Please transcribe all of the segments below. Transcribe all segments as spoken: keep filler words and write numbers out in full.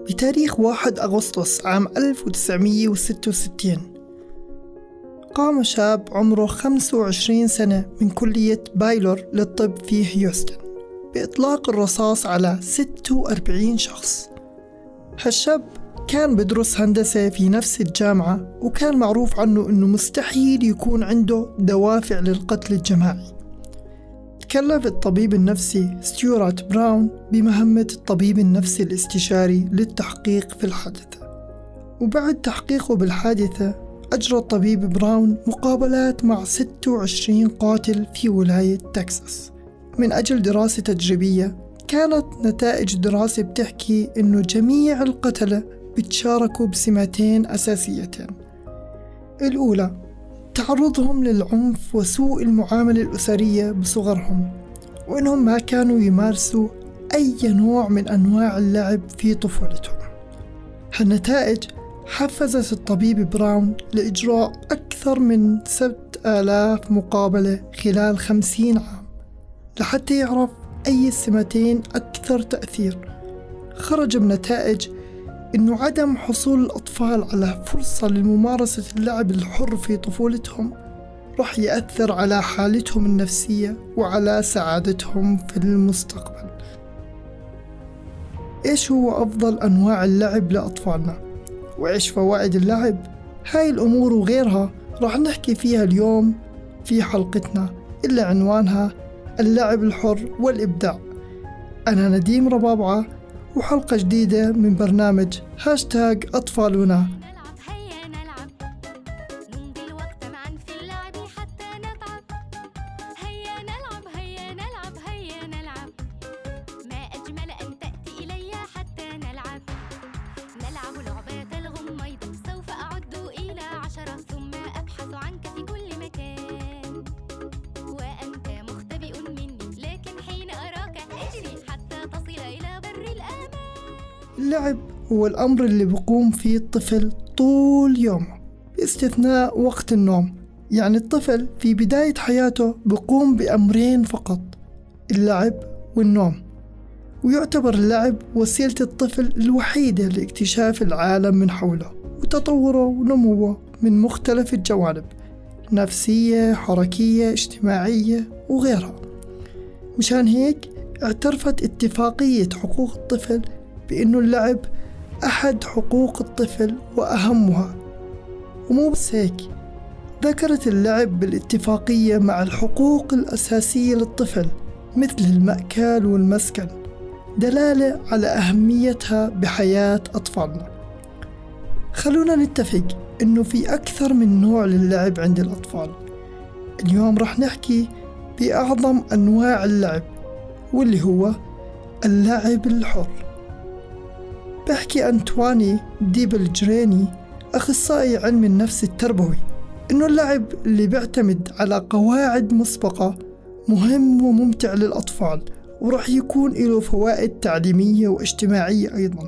بتاريخ واحد أغسطس عام ألف وتسعمية وستة وستين قام شاب عمره خمسة وعشرين سنة من كلية بايلور للطب في هيوستن بإطلاق الرصاص على ستة وأربعين شخص. هالشاب كان بدرس هندسة في نفس الجامعة، وكان معروف عنه أنه مستحيل يكون عنده دوافع للقتل الجماعي. تكلف الطبيب النفسي ستيوارت براون بمهمة الطبيب النفسي الاستشاري للتحقيق في الحادثة، وبعد تحقيقه بالحادثة أجرى الطبيب براون مقابلات مع ستة وعشرين قاتل في ولاية تكساس من أجل دراسة تجريبية. كانت نتائج دراسة بتحكي إنه جميع القتلة بتشاركوا بسمتين أساسيتين. الأولى تعرضهم للعنف وسوء المعاملة الأسرية بصغرهم، وإنهم ما كانوا يمارسوا أي نوع من أنواع اللعب في طفولتهم. هالنتائج حفزت الطبيب براون لإجراء أكثر من سبعة آلاف مقابلة خلال خمسين عام لحتى يعرف أي السمتين أكثر تأثير. خرج بنتائج إنه عدم حصول الأطفال على فرصة لممارسة اللعب الحر في طفولتهم رح يأثر على حالتهم النفسية وعلى سعادتهم في المستقبل. إيش هو أفضل أنواع اللعب لأطفالنا؟ وإيش فوائد اللعب؟ هاي الأمور وغيرها رح نحكي فيها اليوم في حلقتنا اللي عنوانها اللعب الحر والإبداع. أنا نديم ربابعة، وحلقة جديدة من برنامج هاشتاج أطفالنا. اللعب هو الأمر اللي بيقوم فيه الطفل طول يومه باستثناء وقت النوم. يعني الطفل في بداية حياته بيقوم بأمرين فقط، اللعب والنوم، ويعتبر اللعب وسيلة الطفل الوحيدة لاكتشاف العالم من حوله وتطوره ونموه من مختلف الجوانب، نفسية، حركية، اجتماعية وغيرها. مشان هيك اعترفت اتفاقية حقوق الطفل بأنه اللعب أحد حقوق الطفل وأهمها. ومو بس هيك، ذكرت اللعب بالاتفاقية مع الحقوق الأساسية للطفل مثل المأكل والمسكن، دلالة على أهميتها بحياة أطفالنا. خلونا نتفق أنه في أكثر من نوع للعب عند الأطفال. اليوم رح نحكي بأعظم أنواع اللعب، واللي هو اللعب الحر. بحكي أنتواني دي بلجريني، أخصائي علم النفس التربوي، إنه اللعب اللي بيعتمد على قواعد مسبقة مهم وممتع للأطفال، ورح يكون له فوائد تعليمية واجتماعية أيضا.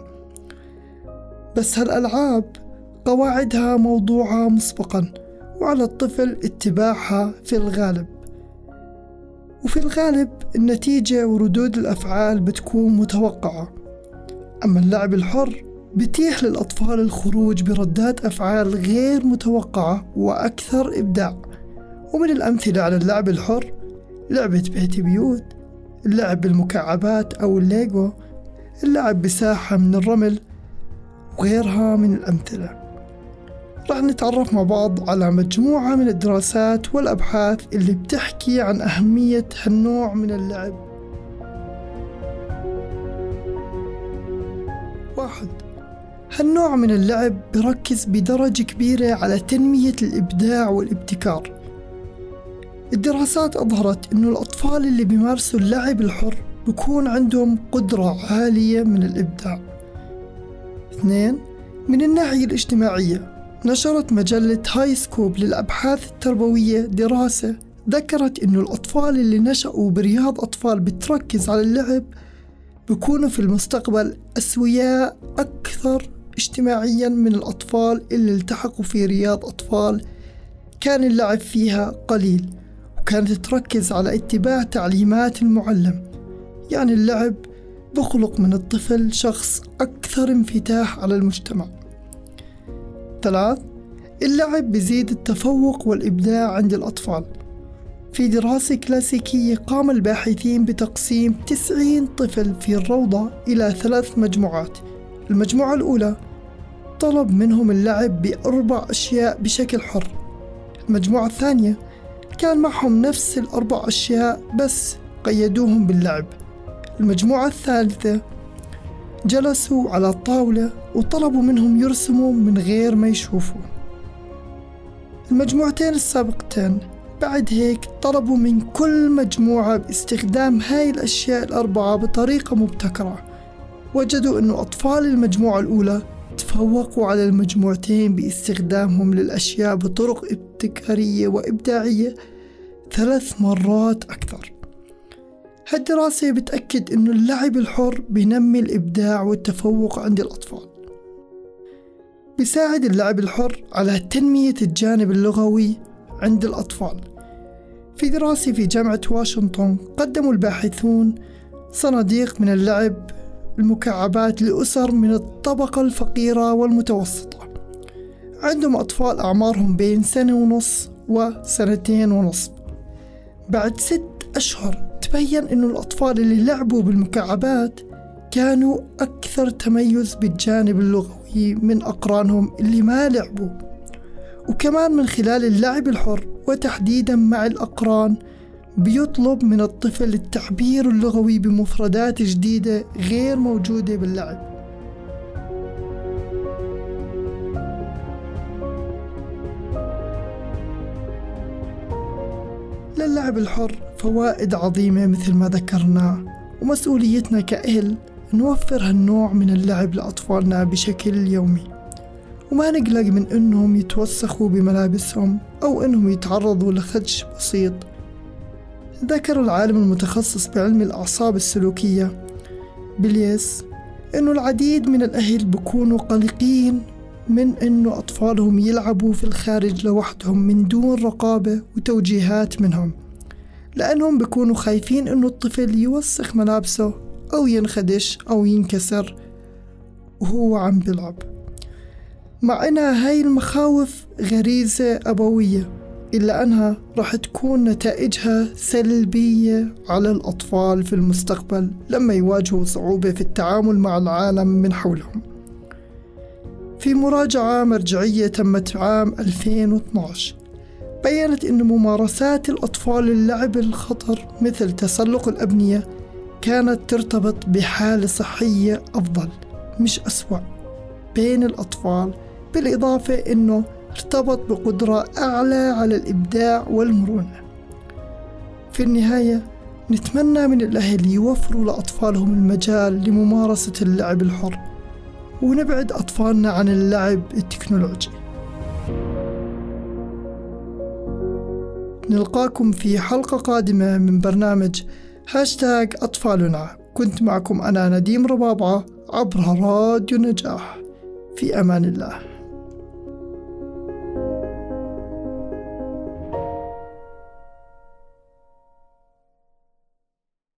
بس هالألعاب قواعدها موضوعة مسبقا، وعلى الطفل اتباعها في الغالب، وفي الغالب النتيجة وردود الأفعال بتكون متوقعة. أما اللعب الحر بتيح للأطفال الخروج بردات أفعال غير متوقعة وأكثر إبداع. ومن الأمثلة على اللعب الحر لعبة بيت بيوت، اللعب بالمكعبات أو الليجو، اللعب بساحة من الرمل وغيرها من الأمثلة. رح نتعرف مع بعض على مجموعة من الدراسات والأبحاث اللي بتحكي عن أهمية هالنوع من اللعب. واحد، هالنوع من اللعب بركز بدرجة كبيرة على تنمية الإبداع والابتكار. الدراسات أظهرت إنه الأطفال اللي بيمارسوا اللعب الحر بيكون عندهم قدرة عالية من الإبداع. اثنين، من الناحية الاجتماعية، نشرت مجلة هاي سكوب للأبحاث التربوية دراسة ذكرت إنه الأطفال اللي نشأوا برياض أطفال بتركز على اللعب بيكونوا في المستقبل أسوياء أكثر اجتماعيا من الأطفال اللي التحقوا في رياض أطفال كان اللعب فيها قليل وكانت تركز على اتباع تعليمات المعلم. يعني اللعب بخلق من الطفل شخص أكثر انفتاح على المجتمع. ثلاث، اللعب بيزيد التفوق والإبداع عند الأطفال. في دراسة كلاسيكية قام الباحثين بتقسيم تسعين طفل في الروضة إلى ثلاث مجموعات. المجموعة الأولى طلب منهم اللعب بأربع أشياء بشكل حر. المجموعة الثانية كان معهم نفس الأربع أشياء بس قيدوهم باللعب. المجموعة الثالثة جلسوا على الطاولة وطلبوا منهم يرسموا من غير ما يشوفوا. المجموعتين السابقتين بعد هيك طلبوا من كل مجموعة باستخدام هاي الأشياء الأربعة بطريقة مبتكرة. وجدوا أنه أطفال المجموعة الأولى تفوقوا على المجموعتين باستخدامهم للأشياء بطرق ابتكارية وإبداعية ثلاث مرات أكثر. هالدراسة بتأكد أنه اللعب الحر بينمي الإبداع والتفوق عند الأطفال. بيساعد اللعب الحر على تنمية الجانب اللغوي عند الأطفال. في دراسة في جامعة واشنطن قدموا الباحثون صناديق من اللعب المكعبات لأسر من الطبقة الفقيرة والمتوسطة. عندهم أطفال أعمارهم بين سنة ونص وسنتين ونصف. بعد ست أشهر تبين أنه الأطفال اللي لعبوا بالمكعبات كانوا أكثر تميز بالجانب اللغوي من أقرانهم اللي ما لعبوا. وكمان من خلال اللعب الحر وتحديدا مع الأقران بيطلب من الطفل التعبير اللغوي بمفردات جديدة غير موجودة باللعب. للعب الحر فوائد عظيمة مثل ما ذكرنا، ومسؤوليتنا كأهل نوفر هالنوع من اللعب لأطفالنا بشكل يومي، وما نقلق من أنهم يتوسخوا بملابسهم أو أنهم يتعرضوا لخدش بسيط. ذكر العالم المتخصص بعلم الأعصاب السلوكية بليس أنه العديد من الأهل بيكونوا قلقين من أنه أطفالهم يلعبوا في الخارج لوحدهم من دون رقابة وتوجيهات منهم، لأنهم بيكونوا خايفين أنه الطفل يوسخ ملابسه أو ينخدش أو ينكسر وهو عم بيلعب. مع أنها هاي المخاوف غريزة أبوية، إلا أنها رح تكون نتائجها سلبية على الأطفال في المستقبل لما يواجهوا صعوبة في التعامل مع العالم من حولهم. في مراجعة مرجعية تمت عام ألفين واثناشر بيّنت أن ممارسات الأطفال للعب الخطر مثل تسلق الأبنية كانت ترتبط بحالة صحية أفضل مش أسوأ بين الأطفال، بالإضافة أنه ارتبط بقدرة أعلى على الإبداع والمرونة. في النهاية نتمنى من الأهل يوفروا لأطفالهم المجال لممارسة اللعب الحر، ونبعد أطفالنا عن اللعب التكنولوجي. نلقاكم في حلقة قادمة من برنامج هاشتاج أطفالنا. كنت معكم أنا نديم ربابعة عبر راديو نجاح. في أمان الله.